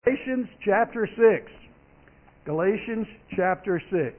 Galatians chapter 6. Galatians chapter 6.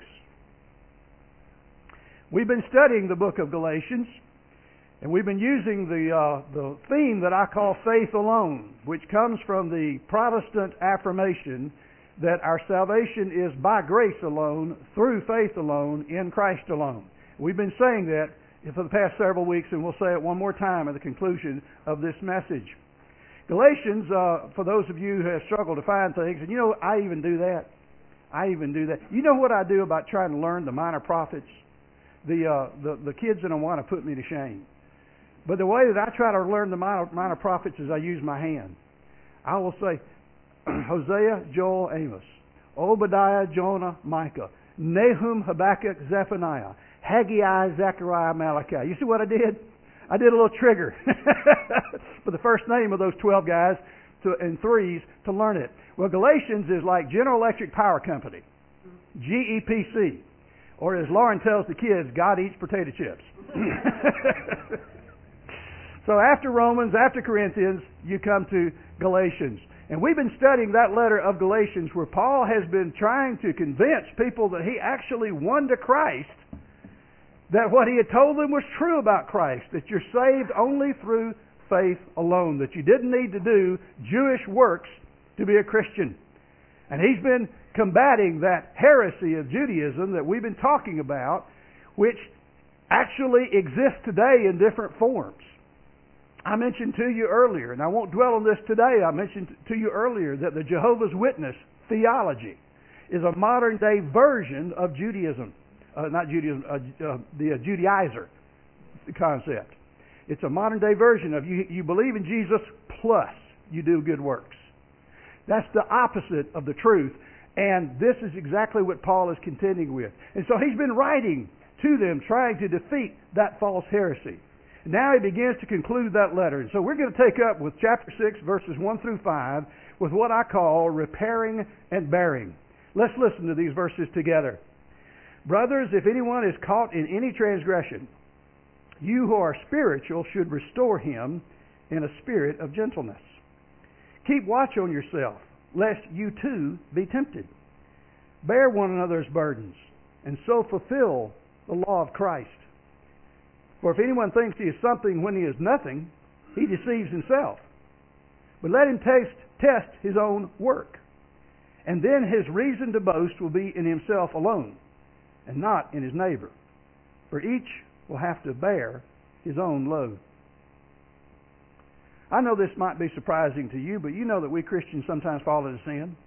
We've been studying the book of Galatians, and we've been using the theme that I call faith alone, which comes from the Protestant affirmation that our salvation is by grace alone, through faith alone, in Christ alone. We've been saying that for the past several weeks, and we'll say it one more time at the conclusion of this message. Galatians, for those of you who have struggled to find things, and you know, I even do that. You know what I do about trying to learn the minor prophets? The kids in Awana put me to shame. But the way that I try to learn the minor prophets is I use my hand. I will say Hosea, Joel, Amos, Obadiah, Jonah, Micah, Nahum, Habakkuk, Zephaniah, Haggai, Zechariah, Malachi. You see what I did? I did a little trigger for the first name of those 12 guys in threes to learn it. Well, Galatians is like General Electric Power Company, GEPC, or as Lauren tells the kids, God eats potato chips. So after Romans, after Corinthians, you come to Galatians. And we've been studying that letter of Galatians where Paul has been trying to convince people that he actually won to Christ, that what he had told them was true about Christ, that you're saved only through faith alone, that you didn't need to do Jewish works to be a Christian. And he's been combating that heresy of Judaism that we've been talking about, which actually exists today in different forms. I mentioned to you earlier, and I won't dwell on this today, I mentioned to you earlier that the Jehovah's Witness theology is a modern day version of Judaism. The Judaizer concept. It's a modern day version of you believe in Jesus plus you do good works. That's the opposite of the truth, and this is exactly what Paul is contending with. And so he's been writing to them trying to defeat that false heresy. Now he begins to conclude that letter. And so we're going to take up with chapter 6, verses 1 through 5, with what I call repairing and bearing. Let's listen to these verses together. Brothers, if anyone is caught in any transgression, you who are spiritual should restore him in a spirit of gentleness. Keep watch on yourself, lest you too be tempted. Bear one another's burdens, and so fulfill the law of Christ. For if anyone thinks he is something when he is nothing, he deceives himself. But let him test his own work, and then his reason to boast will be in himself alone, and not in his neighbor. For each will have to bear his own load. I know this might be surprising to you, but you know that we Christians sometimes fall into sin.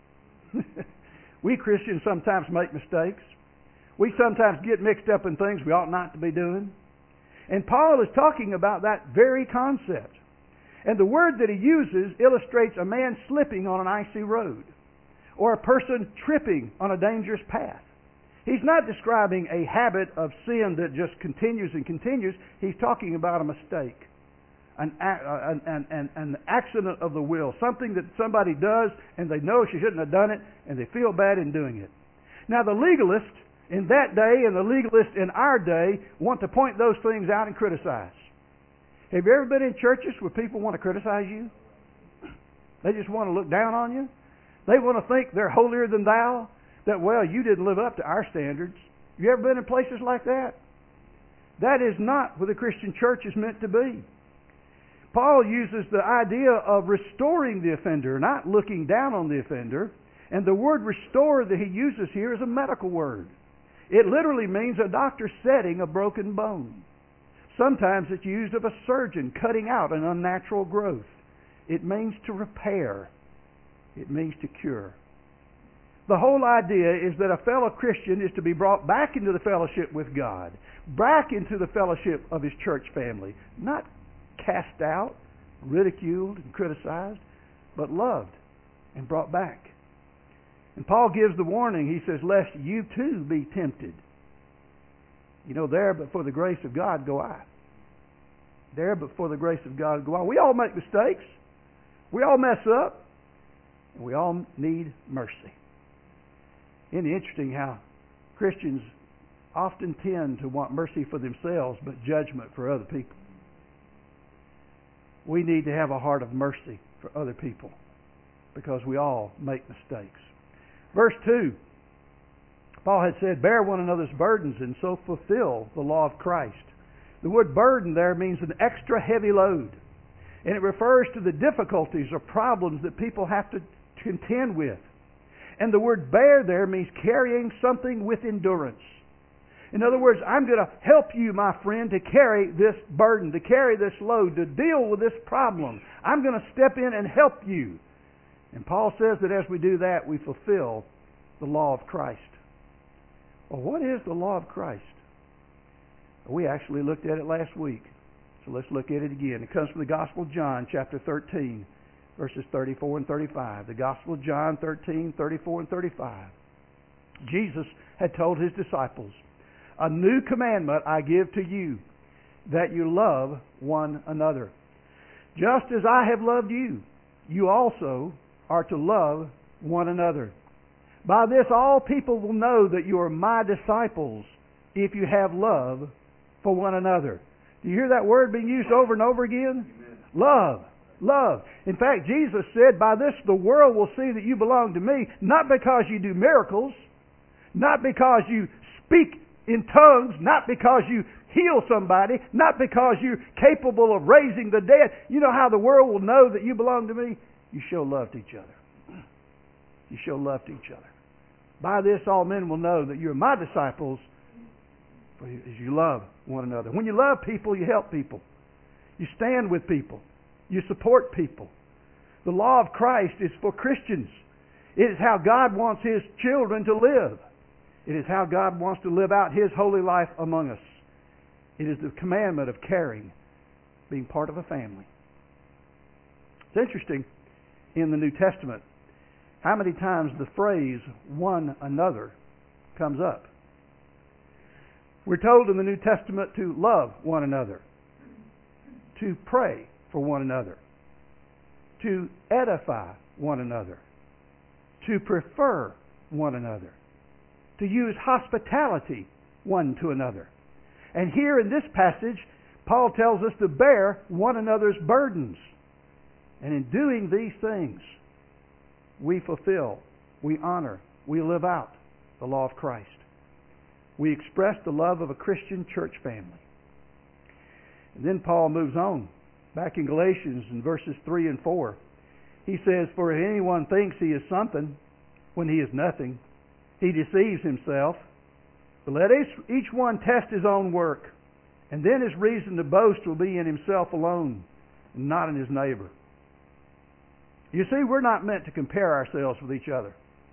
We Christians sometimes make mistakes. We sometimes get mixed up in things we ought not to be doing. And Paul is talking about that very concept. And the word that he uses illustrates a man slipping on an icy road, or a person tripping on a dangerous path. He's not describing a habit of sin that just continues and continues. He's talking about a mistake, an accident of the will, something that somebody does and they know she shouldn't have done it and they feel bad in doing it. Now the legalist in that day and the legalist in our day want to point those things out and criticize. Have you ever been in churches where people want to criticize you? They just want to look down on you. They want to think they're holier than thou. That, well, you didn't live up to our standards. You ever been in places like that? That is not what the Christian church is meant to be. Paul uses the idea of restoring the offender, not looking down on the offender. And the word restore that he uses here is a medical word. It literally means a doctor setting a broken bone. Sometimes it's used of a surgeon cutting out an unnatural growth. It means to repair. It means to cure. The whole idea is that a fellow Christian is to be brought back into the fellowship with God, back into the fellowship of his church family, not cast out, ridiculed, and criticized, but loved and brought back. And Paul gives the warning. He says, lest you too be tempted. You know, there but for the grace of God go I. There but for the grace of God go I. We all make mistakes. We all mess up. And we all need mercy. Isn't it interesting how Christians often tend to want mercy for themselves but judgment for other people? We need to have a heart of mercy for other people because we all make mistakes. Verse 2, Paul had said, bear one another's burdens and so fulfill the law of Christ. The word burden there means an extra heavy load. And it refers to the difficulties or problems that people have to contend with. And the word bear there means carrying something with endurance. In other words, I'm going to help you, my friend, to carry this burden, to carry this load, to deal with this problem. I'm going to step in and help you. And Paul says that as we do that, we fulfill the law of Christ. Well, what is the law of Christ? We actually looked at it last week. So let's look at it again. It comes from the Gospel of John, chapter 13, verses 34 and 35. The Gospel of John 13, 34 and 35. Jesus had told his disciples, a new commandment I give to you, that you love one another. Just as I have loved you, you also are to love one another. By this all people will know that you are my disciples, if you have love for one another. Do you hear that word being used over and over again? Amen. Love. Love. In fact, Jesus said, by this the world will see that you belong to me, not because you do miracles, not because you speak in tongues, not because you heal somebody, not because you're capable of raising the dead. You know how the world will know that you belong to me? You show love to each other. You show love to each other. By this all men will know that you're my disciples, as you love one another. When you love people, you help people. You stand with people. You support people. The law of Christ is for Christians. It is how God wants His children to live. It is how God wants to live out His holy life among us. It is the commandment of caring, being part of a family. It's interesting in the New Testament how many times the phrase one another comes up. We're told in the New Testament to love one another, to pray for one another, to edify one another, to prefer one another, to use hospitality one to another. And here in this passage, Paul tells us to bear one another's burdens. And in doing these things, we fulfill, we honor, we live out the law of Christ. We express the love of a Christian church family. And then Paul moves on. Back in Galatians in verses 3 and 4, he says, for if anyone thinks he is something when he is nothing, he deceives himself. But let each one test his own work, and then his reason to boast will be in himself alone, and not in his neighbor. You see, we're not meant to compare ourselves with each other.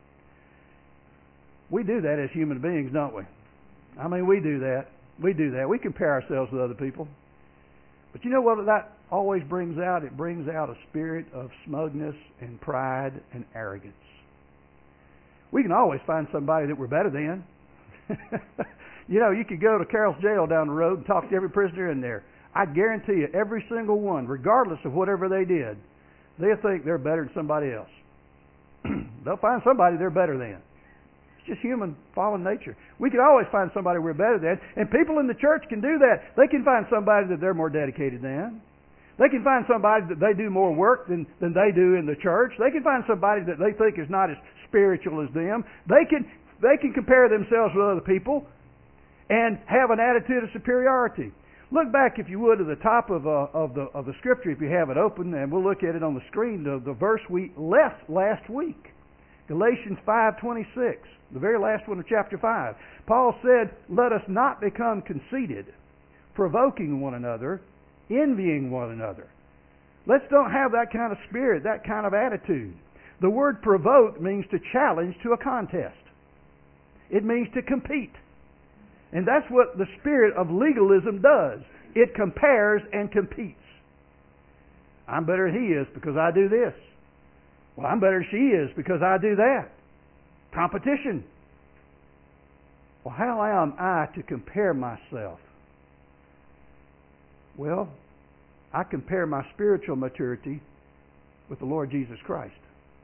We do that as human beings, don't we? I mean, we do that. We do that. We compare ourselves with other people. But you know what that always brings out? It brings out a spirit of smugness and pride and arrogance. We can always find somebody that we're better than. You know, you could go to Carroll's jail down the road and talk to every prisoner in there. I guarantee you, every single one, regardless of whatever they did, they'll think they're better than somebody else. They'll find somebody they're better than. It's just human fallen nature. We can always find somebody we're better than, and people in the church can do that. They can find somebody that they're more dedicated than. They can find somebody that they do more work than they do in the church. They can find somebody that they think is not as spiritual as them. They can compare themselves with other people and have an attitude of superiority. Look back, if you would, to the top of the scripture, if you have it open, and we'll look at it on the screen. The verse we left last week, Galatians 5:26, the very last one of chapter 5. Paul said, "Let us not become conceited, provoking one another, envying one another." Let's don't have that kind of spirit, that kind of attitude. The word provoke means to challenge to a contest. It means to compete. And that's what the spirit of legalism does. It compares and competes. I'm better than he is because I do this. Well, I'm better than she is because I do that. Competition. Well, how am I to compare myself? Well, I compare my spiritual maturity with the Lord Jesus Christ.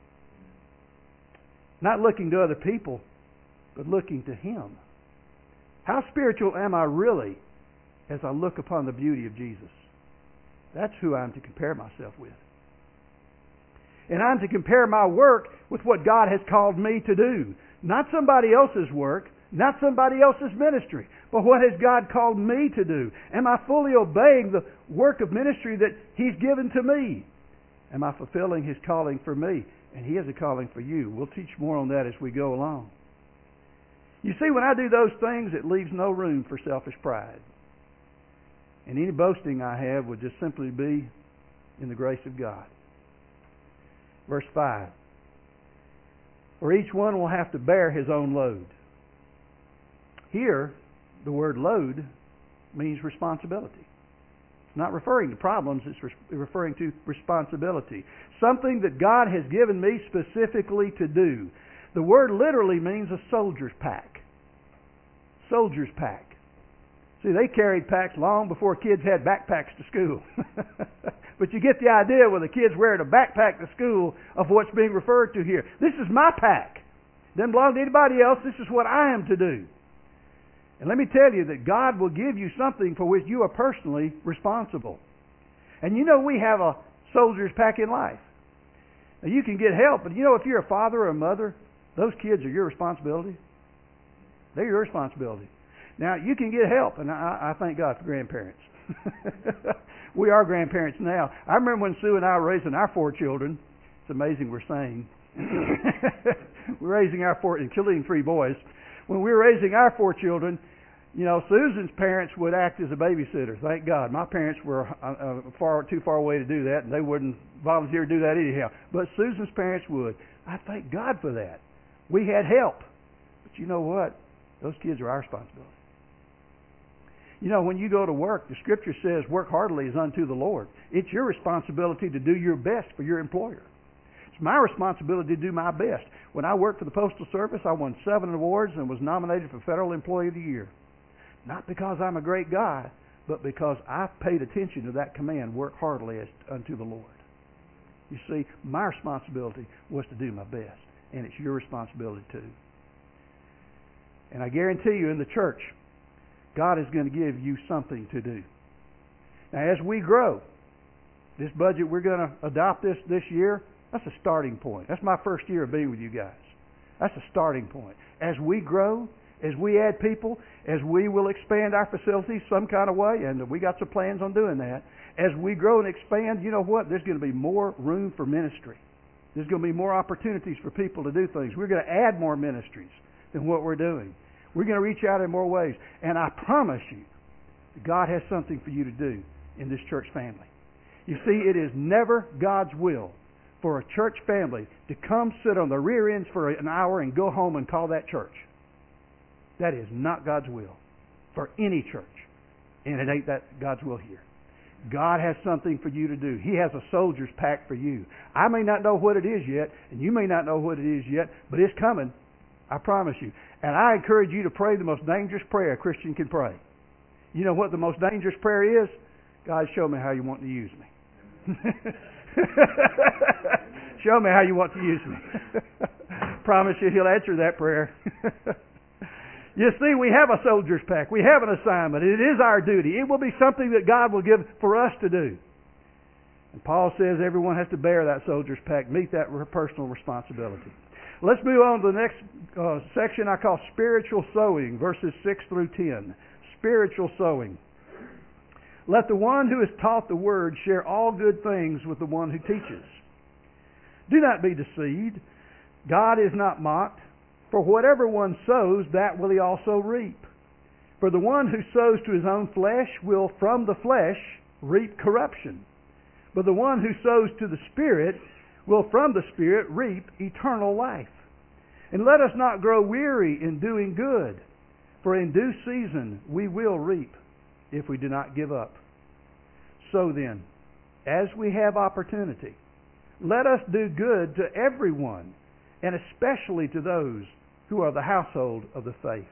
Not looking to other people, but looking to Him. How spiritual am I really as I look upon the beauty of Jesus? That's who I'm to compare myself with. And I'm to compare my work with what God has called me to do. Not somebody else's work, not somebody else's ministry, but what has God called me to do? Am I fully obeying the work of ministry that He's given to me? Am I fulfilling His calling for me? And He has a calling for you. We'll teach more on that as we go along. You see, when I do those things, it leaves no room for selfish pride. And any boasting I have would just simply be in the grace of God. Verse 5. For each one will have to bear his own load. Here, the word load means responsibility. It's not referring to problems, it's referring to responsibility. Something that God has given me specifically to do. The word literally means a soldier's pack. Soldier's pack. See, they carried packs long before kids had backpacks to school. But you get the idea when the kids wearing a backpack to school of what's being referred to here. This is my pack. Doesn't belong to anybody else. This is what I am to do. And let me tell you that God will give you something for which you are personally responsible. And you know we have a soldier's pack in life. Now you can get help, but you know if you're a father or a mother, those kids are your responsibility. They're your responsibility. Now, you can get help, and I thank God for grandparents. We are grandparents now. I remember when Sue and I were raising our 4 children. It's amazing we're saying. We're raising our 4, including 3 boys. When we were raising our 4 children, you know, Susan's parents would act as a babysitter. Thank God. My parents were too far away to do that, and they wouldn't volunteer to do that anyhow. But Susan's parents would. I thank God for that. We had help. But you know what? Those kids are our responsibility. You know, when you go to work, the Scripture says, work heartily as unto the Lord. It's your responsibility to do your best for your employer. It's my responsibility to do my best. When I worked for the Postal Service, I won 7 awards and was nominated for Federal Employee of the Year. Not because I'm a great guy, but because I paid attention to that command, work heartily as unto the Lord. You see, my responsibility was to do my best, and it's your responsibility too. And I guarantee you in the church, God is going to give you something to do. Now, as we grow, this budget we're going to adopt this year, that's a starting point. That's my first year of being with you guys. That's a starting point. As we grow, as we add people, as we will expand our facilities some kind of way, and we got some plans on doing that, as we grow and expand, you know what? There's going to be more room for ministry. There's going to be more opportunities for people to do things. We're going to add more ministries than what we're doing. We're going to reach out in more ways. And I promise you, God has something for you to do in this church family. You see, it is never God's will for a church family to come sit on the rear ends for an hour and go home and call that church. That is not God's will for any church. And it ain't that God's will here. God has something for you to do. He has a soldier's pack for you. I may not know what it is yet, and you may not know what it is yet, but it's coming. I promise you. And I encourage you to pray the most dangerous prayer a Christian can pray. You know what the most dangerous prayer is? God, show me how you want to use me. Show me how you want to use me. Promise you He'll answer that prayer. You see, we have a soldier's pack. We have an assignment. It is our duty. It will be something that God will give for us to do. And Paul says everyone has to bear that soldier's pack, meet that personal responsibility. Let's move on to the next section I call spiritual sowing, verses 6 through 10. Spiritual sowing. Let the one who is taught the word share all good things with the one who teaches. Do not be deceived. God is not mocked. For whatever one sows, that will he also reap. For the one who sows to his own flesh will from the flesh reap corruption. But the one who sows to the Spirit will from the Spirit reap eternal life. And let us not grow weary in doing good, for in due season we will reap if we do not give up. So then, as we have opportunity, let us do good to everyone, and especially to those who are the household of the faith.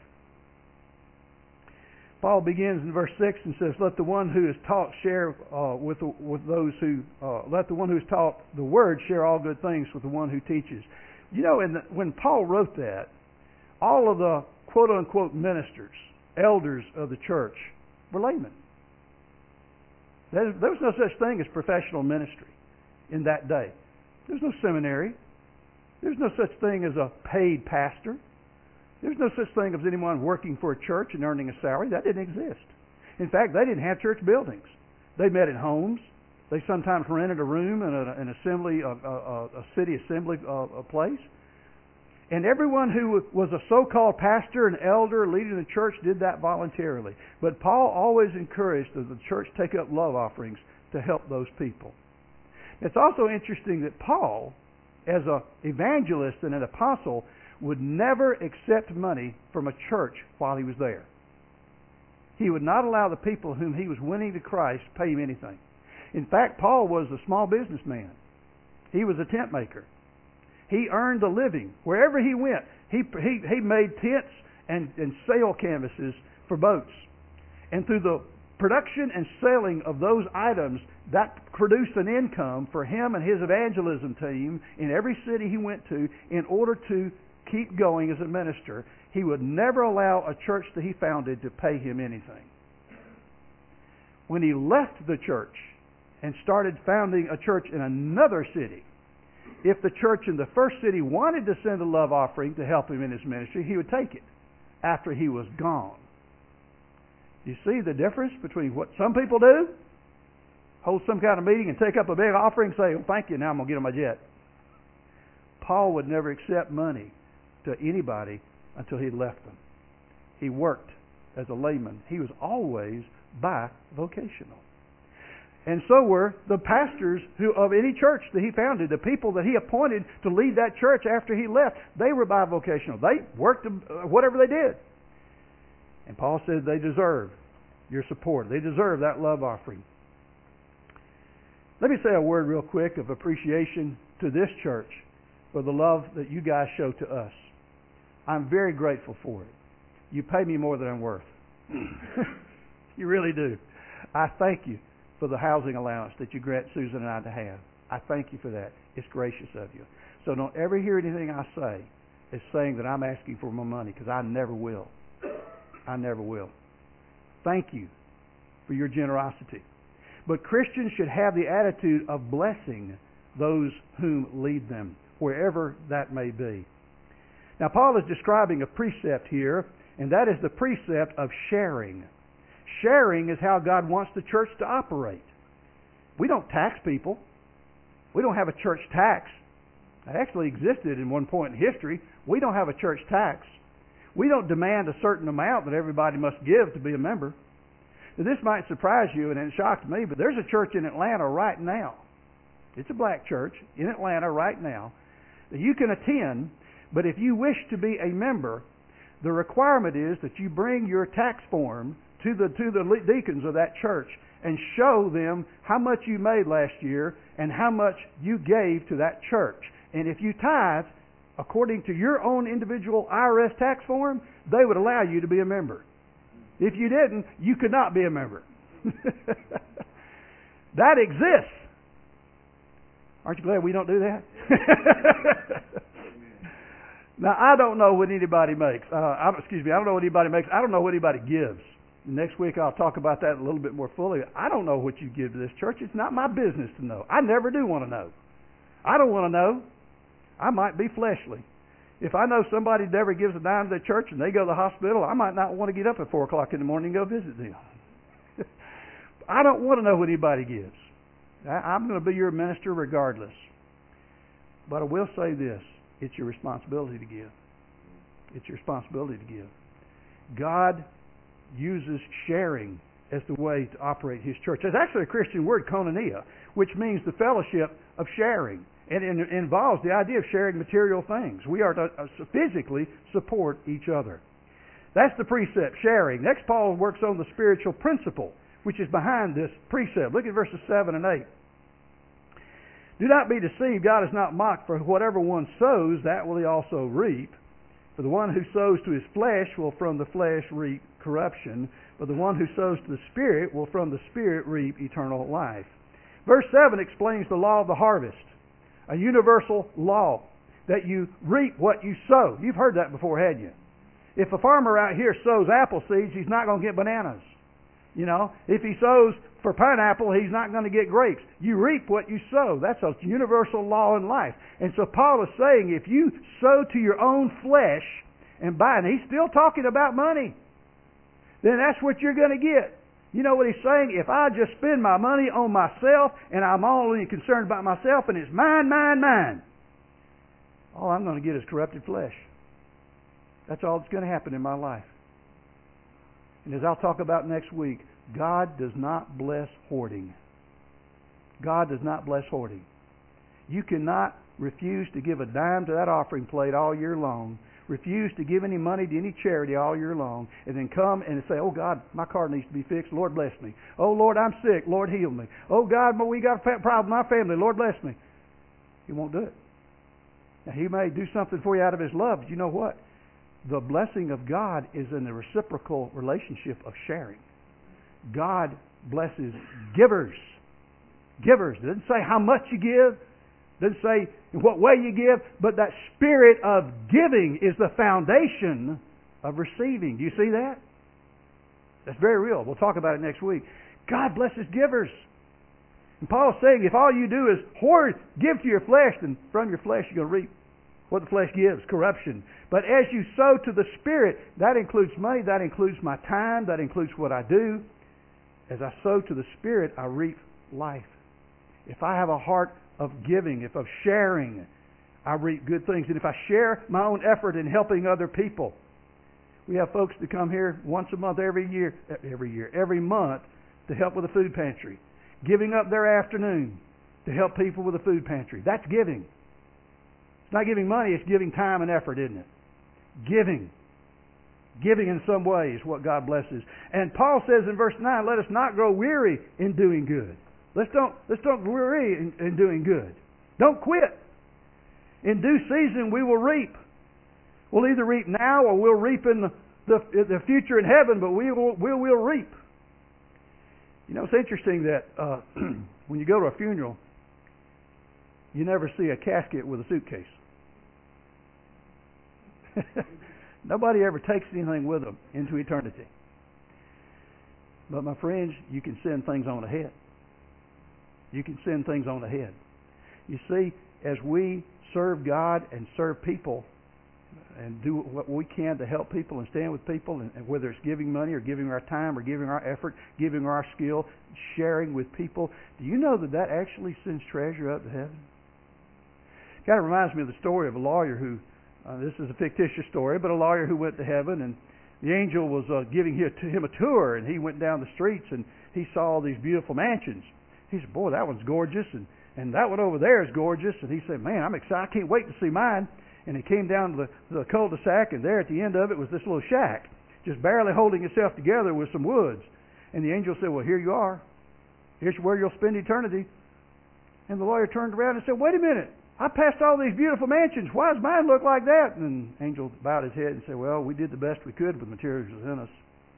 Paul begins in verse 6 and says, "Let the one who is taught share with those who let the one who is taught the word share all good things with the one who teaches." You know, when Paul wrote that, all of the quote unquote ministers, elders of the church, were laymen. There was no such thing as professional ministry in that day. There's no seminary. There's no such thing as a paid pastor. There's no such thing as anyone working for a church and earning a salary. That didn't exist. In fact, they didn't have church buildings. They met in homes. They sometimes rented a room in an assembly, a city assembly place. And everyone who was a so-called pastor, an elder, leading the church did that voluntarily. But Paul always encouraged that the church take up love offerings to help those people. It's also interesting that Paul, as an evangelist and an apostle, would never accept money from a church while he was there. He would not allow the people whom he was winning to Christ pay him anything. In fact, Paul was a small businessman. He was a tent maker. He earned a living. Wherever he went, he made tents and sail canvases for boats. And through the production and selling of those items, that produced an income for him and his evangelism team in every city he went to in order to keep going as a minister. He would never allow a church that he founded to pay him anything. When he left the church and started founding a church in another city, if the church in the first city wanted to send a love offering to help him in his ministry, he would take it after he was gone. You see the difference between what some people do? Hold some kind of meeting and take up a big offering and say, "Oh, thank you, now I'm going to get on my jet." Paul would never accept money to anybody until he left them. He worked as a layman. He was always bivocational. And so were the pastors of any church that he founded. The people that he appointed to lead that church after he left, they were bivocational. They worked whatever they did. And Paul said they deserve your support. They deserve that love offering. Let me say a word real quick of appreciation to this church for the love that you guys show to us. I'm very grateful for it. You pay me more than I'm worth. You really do. I thank you for the housing allowance that you grant Susan and I to have. I thank you for that. It's gracious of you. So don't ever hear anything I say as saying that I'm asking for more money, because I never will. I never will. Thank you for your generosity. But Christians should have the attitude of blessing those whom lead them, wherever that may be. Now, Paul is describing a precept here, and that is the precept of sharing. Sharing is how God wants the church to operate. We don't tax people. We don't have a church tax. It actually existed in one point in history. We don't have a church tax. We don't demand a certain amount that everybody must give to be a member. Now, this might surprise you, and it shocked me, but there's a church in Atlanta right now. It's a black church in Atlanta right now that you can attend, but if you wish to be a member, the requirement is that you bring your tax form to the deacons of that church and show them how much you made last year and how much you gave to that church. And if you tithe according to your own individual IRS tax form, they would allow you to be a member. If you didn't, you could not be a member. That exists. Aren't you glad we don't do that? Now, I don't know what anybody makes. I don't know what anybody makes. I don't know what anybody gives. Next week I'll talk about that a little bit more fully. I don't know what you give to this church. It's not my business to know. I never do want to know. I don't want to know. I might be fleshly. If I know somebody never gives a dime to the church and they go to the hospital, I might not want to get up at 4 o'clock in the morning and go visit them. I don't want to know what anybody gives. I'm going to be your minister regardless. But I will say this. It's your responsibility to give. It's your responsibility to give. God uses sharing as the way to operate His church. There's actually a Christian word, koinonia, which means the fellowship of sharing. And it involves the idea of sharing material things. We are to physically support each other. That's the precept, sharing. Next, Paul works on the spiritual principle, which is behind this precept. Look at verses 7 and 8. Do not be deceived. God is not mocked, for whatever one sows, that will he also reap. For the one who sows to his flesh will from the flesh reap corruption, but the one who sows to the Spirit will from the Spirit reap eternal life. Verse 7 explains the law of the harvest, a universal law that you reap what you sow. You've heard that before, hadn't you? If a farmer out here sows apple seeds, he's not going to get bananas. You know, if he sows for pineapple, he's not going to get grapes. You reap what you sow. That's a universal law in life. And so Paul is saying, if you sow to your own flesh and buy, and he's still talking about money, then that's what you're going to get. You know what he's saying? If I just spend my money on myself and I'm only concerned about myself and it's mine, mine, mine, all I'm going to get is corrupted flesh. That's all that's going to happen in my life. And as I'll talk about next week, God does not bless hoarding. God does not bless hoarding. You cannot refuse to give a dime to that offering plate all year long, refuse to give any money to any charity all year long, and then come and say, oh God, my car needs to be fixed. Lord, bless me. Oh Lord, I'm sick. Lord, heal me. Oh God, we got a problem in my family. Lord, bless me. He won't do it. Now, He may do something for you out of His love, but you know what? The blessing of God is in the reciprocal relationship of sharing. God blesses givers. Givers. It doesn't say how much you give. It doesn't say in what way you give. But that spirit of giving is the foundation of receiving. Do you see that? That's very real. We'll talk about it next week. God blesses givers. And Paul's saying if all you do is hoard, give to your flesh, then from your flesh you're going to reap what the flesh gives, corruption. But as you sow to the Spirit, that includes money, that includes my time, that includes what I do. As I sow to the Spirit, I reap life. If I have a heart of giving, if of sharing, I reap good things. And if I share my own effort in helping other people, we have folks that come here once a month, every month to help with the food pantry, giving up their afternoon to help people with the food pantry. That's giving. It's not giving money, it's giving time and effort, isn't it? Giving. Giving in some way is what God blesses. And Paul says in verse 9, let us not grow weary in doing good. Let's don't weary in doing good. Don't quit. In due season we will reap. We'll either reap now or we'll reap in the future in heaven, but we will reap. You know, it's interesting that when you go to a funeral, you never see a casket with a suitcase. Nobody ever takes anything with them into eternity. But my friends, you can send things on ahead. You can send things on ahead. You see, as we serve God and serve people and do what we can to help people and stand with people, and whether it's giving money or giving our time or giving our effort, giving our skill, sharing with people, do you know that actually sends treasure up to heaven? It kind of reminds me of the story of a lawyer who, this is a fictitious story, but a lawyer who went to heaven, and the angel was giving him a tour, and he went down the streets and he saw all these beautiful mansions. He said, boy, that one's gorgeous, and that one over there is gorgeous. And he said, man, I'm excited. I can't wait to see mine. And he came down to the cul-de-sac, and there at the end of it was this little shack, just barely holding itself together with some woods. And the angel said, well, here you are. Here's where you'll spend eternity. And the lawyer turned around and said, wait a minute. I passed all these beautiful mansions. Why does mine look like that? And the angel bowed his head and said, well, we did the best we could with the materials in us.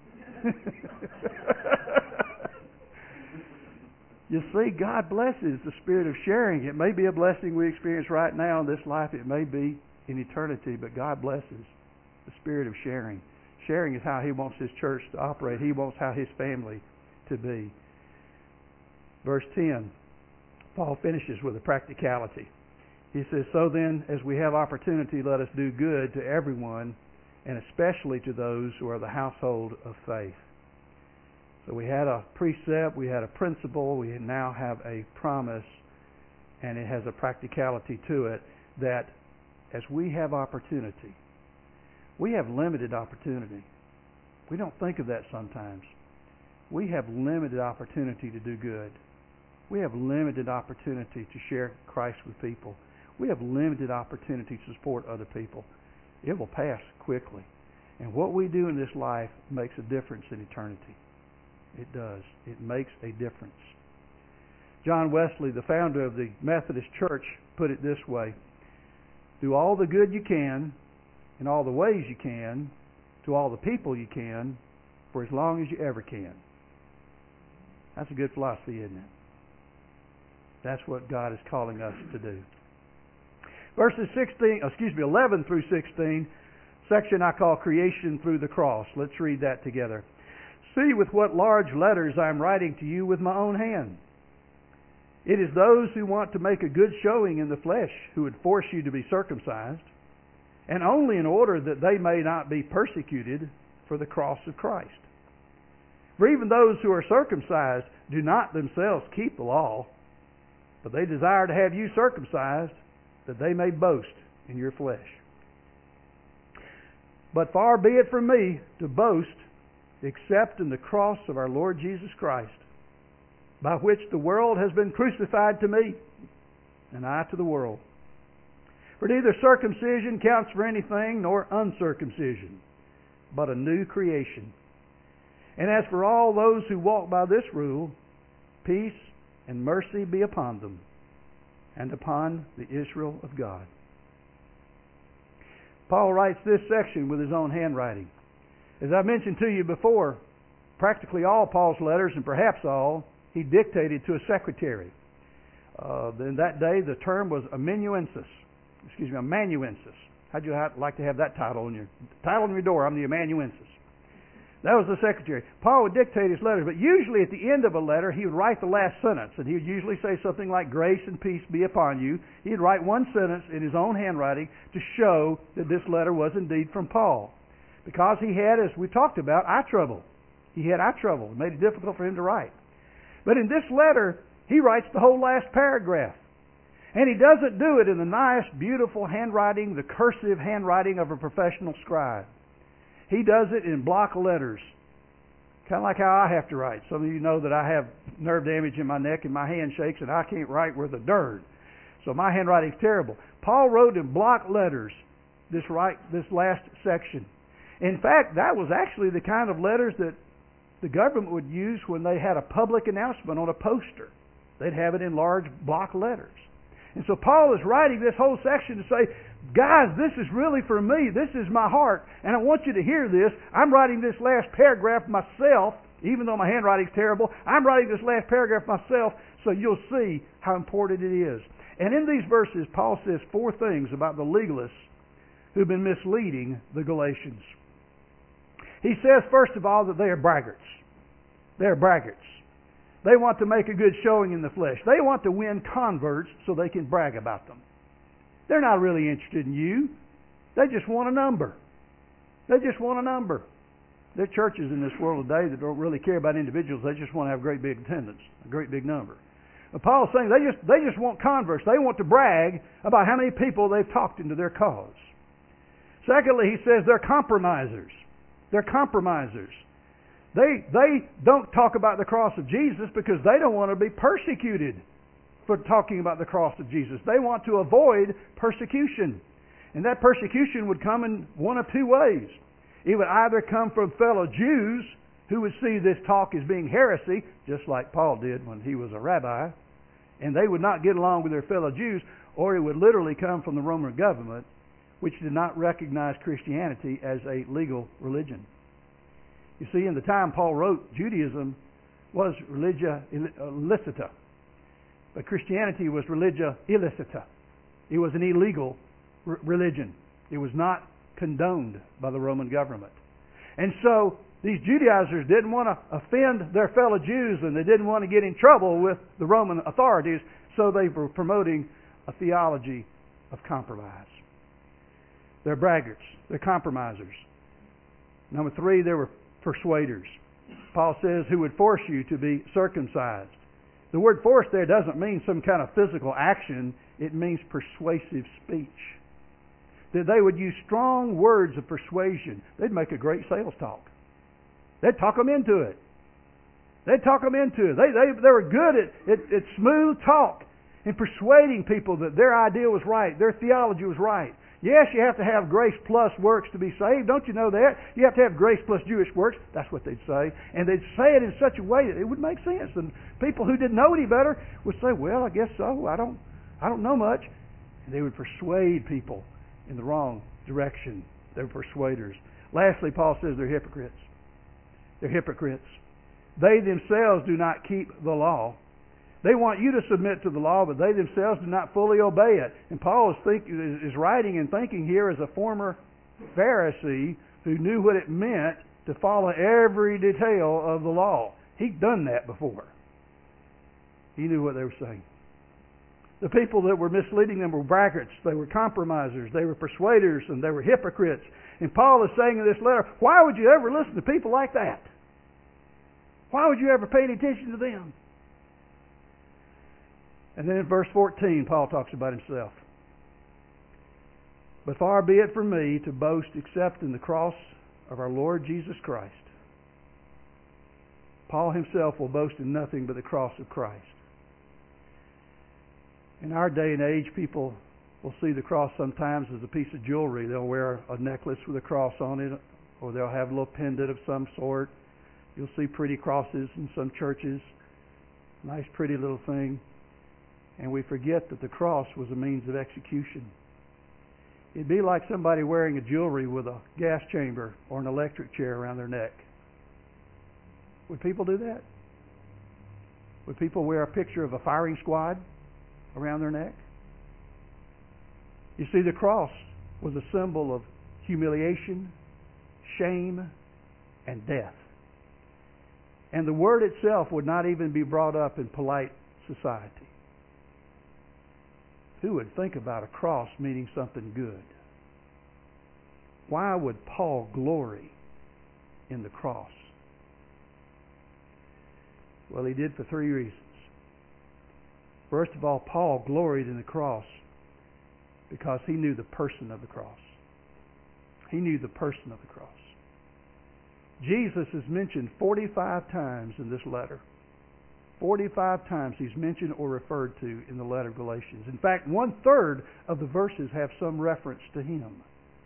You see, God blesses the spirit of sharing. It may be a blessing we experience right now in this life. It may be in eternity, but God blesses the spirit of sharing. Sharing is how He wants His church to operate. He wants how His family to be. Verse 10, Paul finishes with a practicality. He says, so then, as we have opportunity, let us do good to everyone, and especially to those who are the household of faith. So we had a precept, we had a principle, we now have a promise, and it has a practicality to it that as we have opportunity, we have limited opportunity. We don't think of that sometimes. We have limited opportunity to do good. We have limited opportunity to share Christ with people. We have limited opportunity to support other people. It will pass quickly. And what we do in this life makes a difference in eternity. It does. It makes a difference. John Wesley, the founder of the Methodist Church, put it this way: do all the good you can, in all the ways you can, to all the people you can, for as long as you ever can. That's a good philosophy, isn't it? That's what God is calling us to do. Verses 11 through 16, section I call Creation Through the Cross. Let's read that together. See with what large letters I am writing to you with my own hand. It is those who want to make a good showing in the flesh who would force you to be circumcised, and only in order that they may not be persecuted for the cross of Christ. For even those who are circumcised do not themselves keep the law, but they desire to have you circumcised, that they may boast in your flesh. But far be it from me to boast except in the cross of our Lord Jesus Christ, by which the world has been crucified to me, and I to the world. For neither circumcision counts for anything, nor uncircumcision, but a new creation. And as for all those who walk by this rule, peace and mercy be upon them, and upon the Israel of God. Paul writes this section with his own handwriting. As I mentioned to you before, practically all Paul's letters, and perhaps all, he dictated to a secretary. In that day, the term was amanuensis. Amanuensis. How'd you like to have that title on your door? I'm the amanuensis. That was the secretary. Paul would dictate his letters, but usually at the end of a letter, he would write the last sentence, and he would usually say something like, "Grace and peace be upon you." He'd write one sentence in his own handwriting to show that this letter was indeed from Paul. Because he had, as we talked about, eye trouble. He had eye trouble. It made it difficult for him to write. But in this letter, he writes the whole last paragraph. And he doesn't do it in the nice, beautiful handwriting, the cursive handwriting of a professional scribe. He does it in block letters, kind of like how I have to write. Some of you know that I have nerve damage in my neck and my hand shakes and I can't write worth a darn. So my handwriting's terrible. Paul wrote in block letters this last section. In fact, that was actually the kind of letters that the government would use when they had a public announcement on a poster. They'd have it in large block letters. And so Paul is writing this whole section to say, guys, this is really for me. This is my heart. And I want you to hear this. I'm writing this last paragraph myself, even though my handwriting's terrible. I'm writing this last paragraph myself so you'll see how important it is. And in these verses, Paul says 4 things about the legalists who've been misleading the Galatians. He says, first of all, that they are braggarts. They're braggarts. They want to make a good showing in the flesh. They want to win converts so they can brag about them. They're not really interested in you. They just want a number. They just want a number. There are churches in this world today that don't really care about individuals. They just want to have great big attendance, a great big number. But Paul's saying they just want converts. They want to brag about how many people they've talked into their cause. Secondly, he says they're compromisers. They're compromisers. They don't talk about the cross of Jesus because they don't want to be persecuted for talking about the cross of Jesus. They want to avoid persecution. And that persecution would come in one of 2 ways. It would either come from fellow Jews who would see this talk as being heresy, just like Paul did when he was a rabbi, and they would not get along with their fellow Jews, or it would literally come from the Roman government, which did not recognize Christianity as a legal religion. You see, in the time Paul wrote, Judaism was religia illicita, but Christianity was religia illicita. It was an illegal religion. It was not condoned by the Roman government. And so these Judaizers didn't want to offend their fellow Jews, and they didn't want to get in trouble with the Roman authorities, so they were promoting a theology of compromise. They're braggarts. They're compromisers. Number 3, they were persuaders. Paul says, who would force you to be circumcised. The word force there doesn't mean some kind of physical action. It means persuasive speech. That they would use strong words of persuasion. They'd make a great sales talk. They'd talk them into it. They'd talk them into it. They were good at smooth talk and persuading people that their idea was right, their theology was right. Yes, you have to have grace plus works to be saved. Don't you know that? You have to have grace plus Jewish works. That's what they'd say. And they'd say it in such a way that it would make sense. And people who didn't know any better would say, well, I guess so. I don't know much. And they would persuade people in the wrong direction. They're persuaders. Lastly, Paul says they're hypocrites. They're hypocrites. They themselves do not keep the law. They want you to submit to the law, but they themselves do not fully obey it. And Paul is writing and thinking here as a former Pharisee who knew what it meant to follow every detail of the law. He'd done that before. He knew what they were saying. The people that were misleading them were braggarts, they were compromisers, they were persuaders, and they were hypocrites. And Paul is saying in this letter, why would you ever listen to people like that? Why would you ever pay any attention to them? And then in verse 14, Paul talks about himself. But far be it from me to boast except in the cross of our Lord Jesus Christ. Paul himself will boast in nothing but the cross of Christ. In our day and age, people will see the cross sometimes as a piece of jewelry. They'll wear a necklace with a cross on it, or they'll have a little pendant of some sort. You'll see pretty crosses in some churches. Nice, pretty little thing. And we forget that the cross was a means of execution. It'd be like somebody wearing a jewelry with a gas chamber or an electric chair around their neck. Would people do that? Would people wear a picture of a firing squad around their neck? You see, the cross was a symbol of humiliation, shame, and death. And the word itself would not even be brought up in polite society. Who would think about a cross meaning something good? Why would Paul glory in the cross? Well, he did for three reasons. First of all, Paul gloried in the cross because he knew the person of the cross. He knew the person of the cross. Jesus is mentioned 45 times in this letter. 45 times he's mentioned or referred to in the letter of Galatians. In fact, 1/3 of the verses have some reference to him.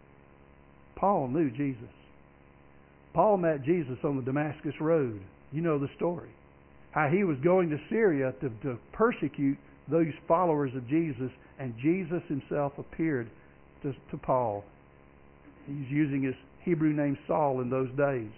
Paul knew Jesus. Paul met Jesus on the Damascus Road. You know the story. How he was going to Syria to persecute those followers of Jesus, and Jesus himself appeared to Paul. He's using his Hebrew name Saul in those days.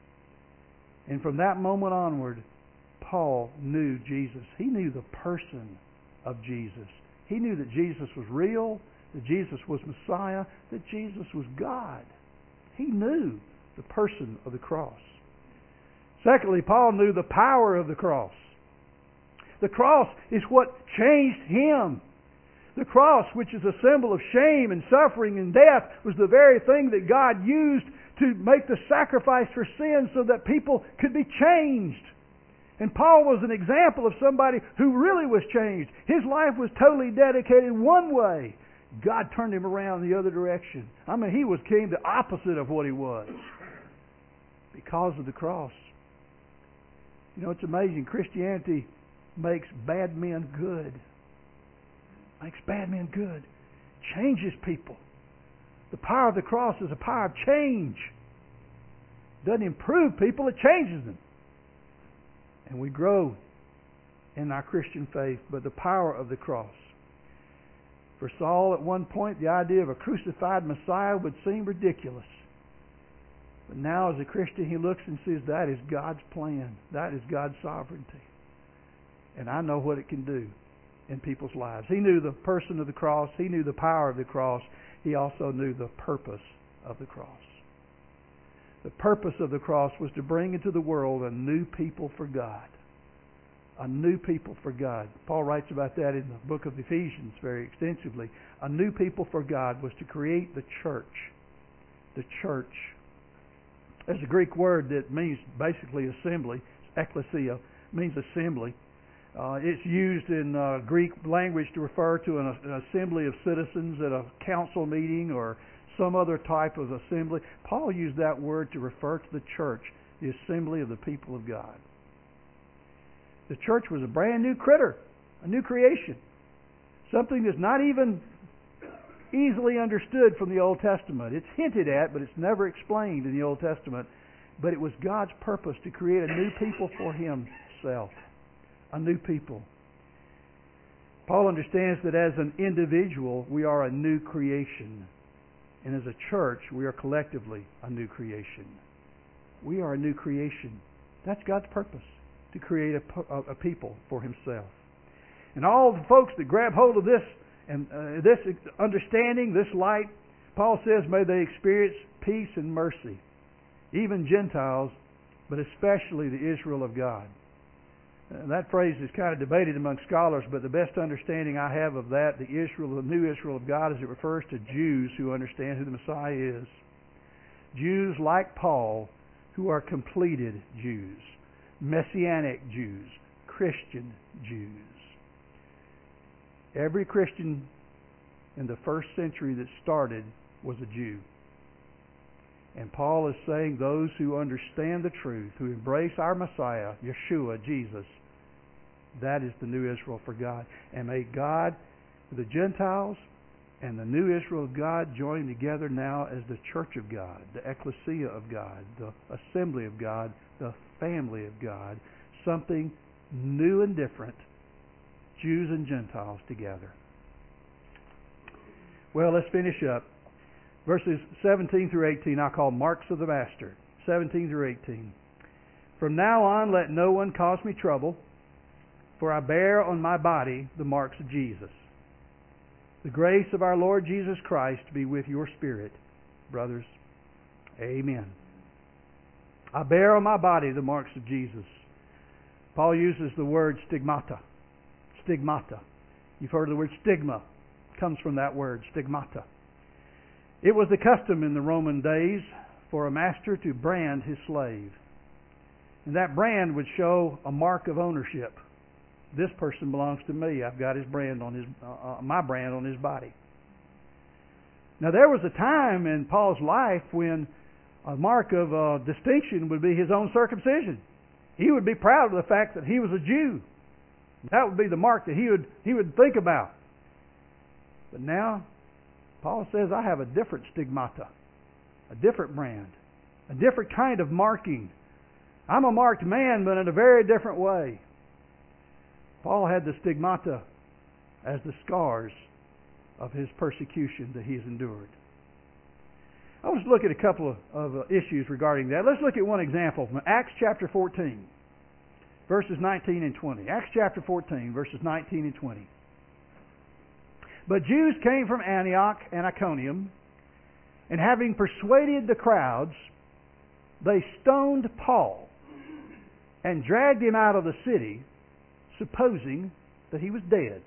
And from that moment onward, Paul knew Jesus. He knew the person of Jesus. He knew that Jesus was real, that Jesus was Messiah, that Jesus was God. He knew the person of the cross. Secondly, Paul knew the power of the cross. The cross is what changed him. The cross, which is a symbol of shame and suffering and death, was the very thing that God used to make the sacrifice for sin so that people could be changed. And Paul was an example of somebody who really was changed. His life was totally dedicated one way. God turned him around the other direction. I mean, he came the opposite of what he was because of the cross. You know, it's amazing. Christianity makes bad men good. Makes bad men good. Changes people. The power of the cross is a power of change. It doesn't improve people, it changes them. And we grow in our Christian faith by the power of the cross. For Saul, at one point, the idea of a crucified Messiah would seem ridiculous. But now, as a Christian, he looks and sees that is God's plan. That is God's sovereignty. And I know what it can do in people's lives. He knew the person of the cross. He knew the power of the cross. He also knew the purpose of the cross. The purpose of the cross was to bring into the world a new people for God. A new people for God. Paul writes about that in the book of Ephesians very extensively. A new people for God was to create the church. The church. There's a Greek word that means basically assembly. Ekklesia means assembly. It's used in Greek language to refer to an assembly of citizens at a council meeting or some other type of assembly. Paul used that word to refer to the church, the assembly of the people of God. The church was a brand new critter, a new creation, something that's not even easily understood from the Old Testament. It's hinted at, but it's never explained in the Old Testament. But it was God's purpose to create a new people for Himself. A new people. Paul understands that as an individual, we are a new creation. And as a church, we are collectively a new creation. We are a new creation. That's God's purpose, to create a people for Himself. And all the folks that grab hold of this and this understanding, this light, Paul says, may they experience peace and mercy. even Gentiles, but especially the Israel of God. That phrase is kind of debated among scholars, but the best understanding I have of that, the new Israel of God, is it refers to Jews who understand who the Messiah is. Jews like Paul who are completed Jews, Messianic Jews, Christian Jews. Every Christian in the first century that started was a Jew. And Paul is saying those who understand the truth, who embrace our Messiah, Yeshua, Jesus, that is the new Israel for God. And may God, the Gentiles, and the new Israel of God join together now as the church of God, the ecclesia of God, the assembly of God, the family of God, something new and different, Jews and Gentiles together. Well, let's finish up. Verses 17 through 18 I call marks of the master. 17 through 18. From now on let no one cause me trouble, for I bear on my body the marks of Jesus. The grace of our Lord Jesus Christ be with your spirit, brothers. Amen. I bear on my body the marks of Jesus. Paul uses the word stigmata. Stigmata. You've heard the word stigma. It comes from that word, stigmata. It was the custom in the Roman days for a master to brand his slave. And that brand would show a mark of ownership. This person belongs to me. I've got his brand on my brand on his body. Now there was a time in Paul's life when a mark of distinction would be his own circumcision. He would be proud of the fact that he was a Jew. That would be the mark that he would think about. But now Paul says, I have a different stigmata, a different brand, a different kind of marking. I'm a marked man, but in a very different way. Paul had the stigmata as the scars of his persecution that he's endured. I want to look at a couple of issues regarding that. Let's look at one example from Acts chapter 14, verses 19 and 20. Acts chapter 14, verses 19 and 20. But Jews came from Antioch and Iconium, and having persuaded the crowds, they stoned Paul and dragged him out of the city, supposing that he was dead.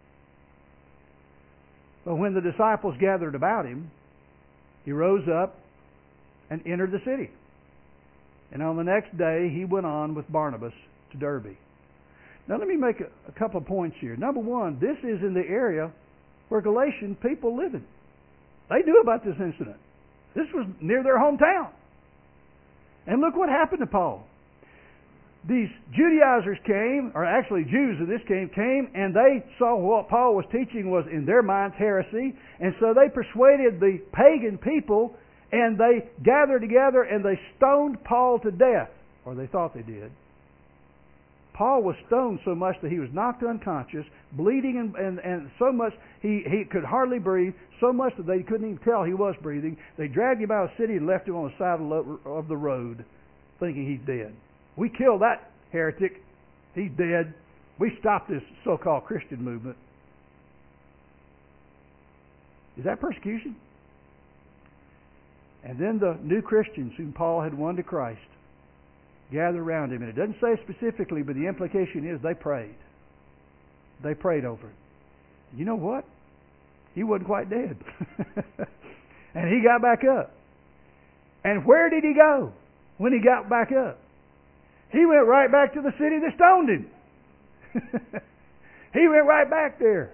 But when the disciples gathered about him, he rose up and entered the city. And on the next day, he went on with Barnabas to Derbe. Now let me make a couple of points here. Number one, this is in the area where Galatian people living. They knew about this incident. This was near their hometown. And look what happened to Paul. These Judaizers came, or actually Jews in this case, came and they saw what Paul was teaching was in their minds heresy, and so they persuaded the pagan people and they gathered together and they stoned Paul to death, or they thought they did. Paul was stoned so much that he was knocked unconscious, bleeding and so much he could hardly breathe, so much that they couldn't even tell he was breathing. They dragged him out of the city and left him on the side of the road thinking he's dead. We killed that heretic. He's dead. We stopped this so-called Christian movement. Is that persecution? And then the new Christians whom Paul had won to Christ gathered around him. And it doesn't say specifically, but the implication is they prayed. They prayed over it. You know what? He wasn't quite dead. And he got back up. And where did he go when he got back up? He went right back to the city that stoned him. He went right back there.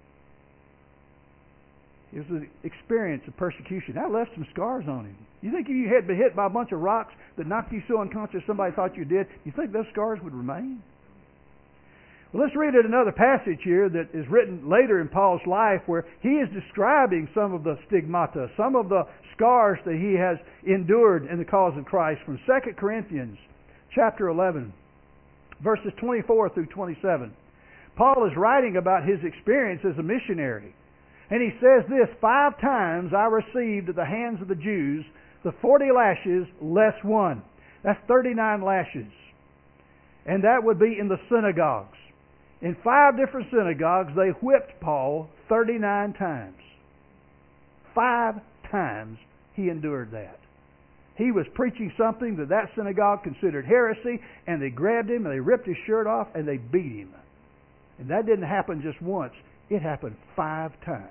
It was an experience of persecution. That left some scars on him. You think if you had been hit by a bunch of rocks that knocked you so unconscious somebody thought you did, you think those scars would remain? Well, let's read another passage here that is written later in Paul's life where he is describing some of the stigmata, some of the scars that he has endured in the cause of Christ from 2 Corinthians chapter 11, verses 24 through 27. Paul is writing about his experience as a missionary. And he says this, 5 times I received at the hands of the Jews the 40 lashes less one. That's 39 lashes. And that would be in the synagogues. In 5 different synagogues, they whipped Paul 39 times. 5 times he endured that. He was preaching something that synagogue considered heresy, and they grabbed him and they ripped his shirt off and they beat him. And that didn't happen just once. It happened 5 times.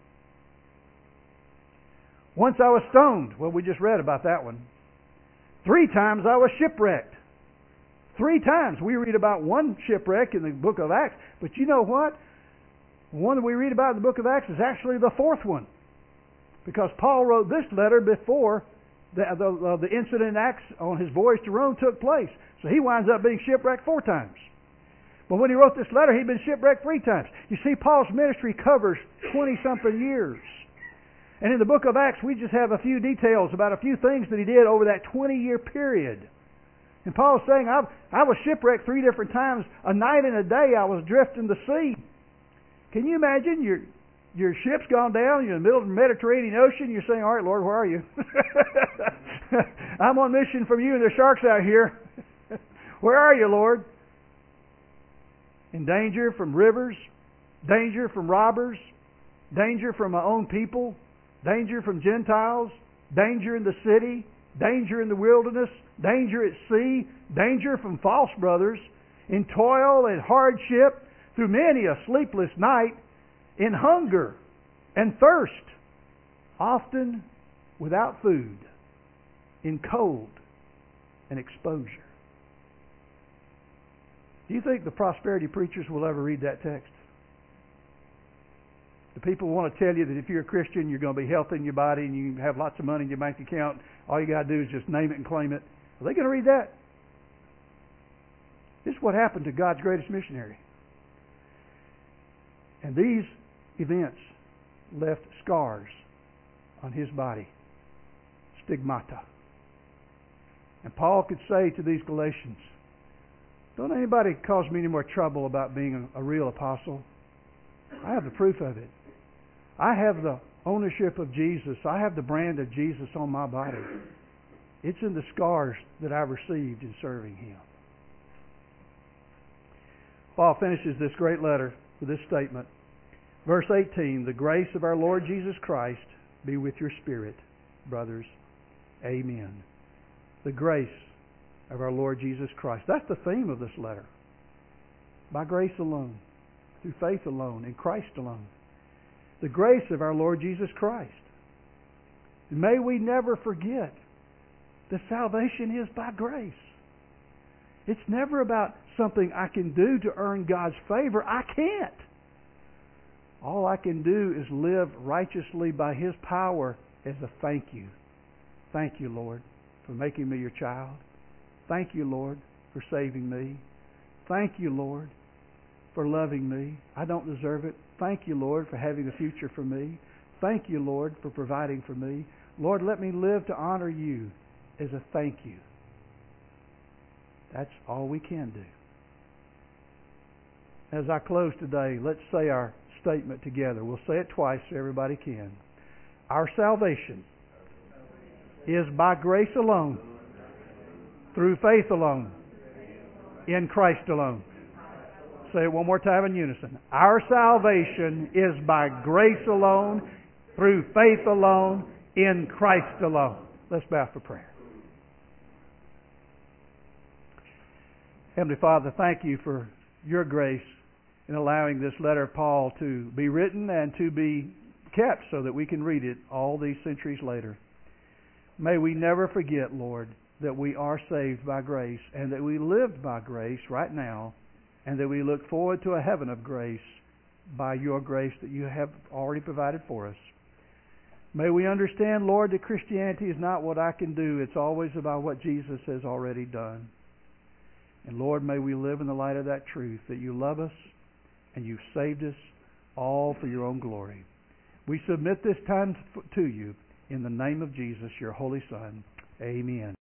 Once I was stoned. Well, we just read about that one. 3 times I was shipwrecked. 3 times. We read about one shipwreck in the book of Acts. But you know what? The one that we read about in the book of Acts is actually the 4th one. Because Paul wrote this letter before the incident in Acts on his voyage to Rome took place. So he winds up being shipwrecked 4 times. But when he wrote this letter, he'd been shipwrecked 3 times. You see, Paul's ministry covers 20-something years. And in the book of Acts, we just have a few details about a few things that he did over that 20-year period. And Paul's saying, I was shipwrecked 3 different times. A night and a day I was drifting the sea. Can you imagine? Your ship's gone down, you're in the middle of the Mediterranean Ocean, you're saying, all right, Lord, where are you? I'm on mission from you and there's sharks out here. Where are you, Lord? In danger from rivers, danger from robbers, danger from my own people, danger from Gentiles, danger in the city, danger in the wilderness, danger at sea, danger from false brothers, in toil and hardship, through many a sleepless night, in hunger and thirst, often without food, in cold and exposure. Do you think the prosperity preachers will ever read that text? The people want to tell you that if you're a Christian, you're going to be healthy in your body and you have lots of money in your bank account. All you got to do is just name it and claim it. Are they going to read that? This is what happened to God's greatest missionary. And these events left scars on his body. Stigmata. And Paul could say to these Galatians, don't anybody cause me any more trouble about being a real apostle. I have the proof of it. I have the ownership of Jesus. I have the brand of Jesus on my body. It's in the scars that I've received in serving Him. Paul finishes this great letter with this statement. Verse 18, the grace of our Lord Jesus Christ be with your spirit, brothers. Amen. The grace of our Lord Jesus Christ. That's the theme of this letter. By grace alone, through faith alone, in Christ alone. The grace of our Lord Jesus Christ. And may we never forget that salvation is by grace. It's never about something I can do to earn God's favor. I can't. All I can do is live righteously by His power as a thank you. Thank you, Lord, for making me your child. Thank you, Lord, for saving me. Thank you, Lord, for loving me. I don't deserve it. Thank you, Lord, for having a future for me. Thank you, Lord, for providing for me. Lord, let me live to honor you as a thank you. That's all we can do. As I close today, let's say our statement together. We'll say it twice so everybody can. Our salvation is by grace alone, through faith alone, in Christ alone. Say it one more time in unison. Our salvation is by grace alone, through faith alone, in Christ alone. Let's bow for prayer. Heavenly Father, thank you for your grace in allowing this letter of Paul to be written and to be kept so that we can read it all these centuries later. May we never forget, Lord, that we are saved by grace and that we live by grace right now and that we look forward to a heaven of grace by your grace that you have already provided for us. May we understand, Lord, that Christianity is not what I can do. It's always about what Jesus has already done. And Lord, may we live in the light of that truth, that you love us and you've saved us all for your own glory. We submit this time to you in the name of Jesus, your Holy Son. Amen.